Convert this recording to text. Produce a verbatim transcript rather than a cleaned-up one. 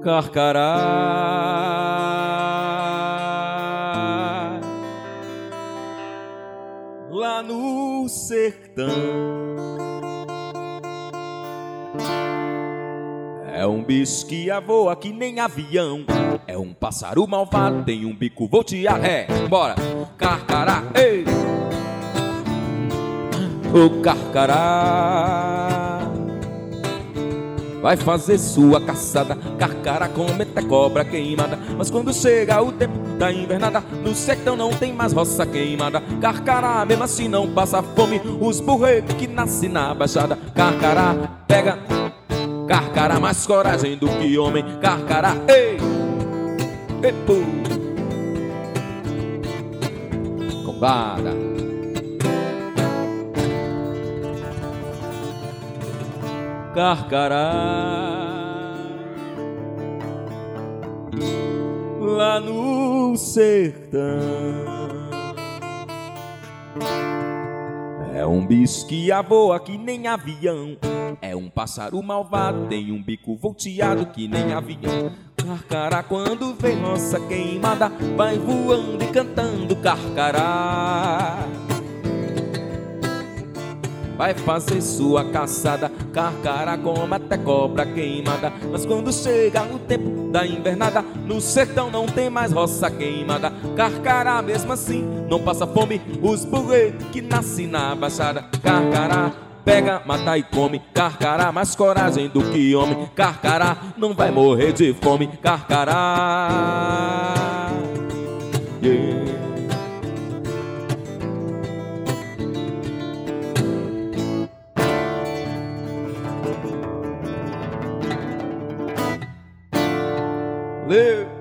Carcará, lá no sertão, é um bicho que voa que nem avião, é um pássaro malvado, tem um bico volteado. É, bora! Carcará, ei! O carcará vai fazer sua caçada, carcará cometa cobra queimada. Mas quando chega o tempo da invernada, no sertão não tem mais roça queimada. Carcará mesmo assim não passa fome, os burreiros que nascem na baixada. Carcará pega, carcará mais coragem do que homem. Carcará, ei, ei, pô, combada. Carcará, lá no sertão, é um bicho que voa que nem avião, é um pássaro malvado, tem um bico volteado que nem avião. Carcará quando vem roça queimada, vai voando e cantando. Carcará vai fazer sua caçada, carcará como até cobra queimada. Mas quando chega o tempo da invernada, no sertão não tem mais roça queimada. Carcará mesmo assim não passa fome, os burreiros que nascem na baixada. Carcará pega, mata e come, carcará mais coragem do que homem. Carcará não vai morrer de fome. Carcará, yeah. Lê.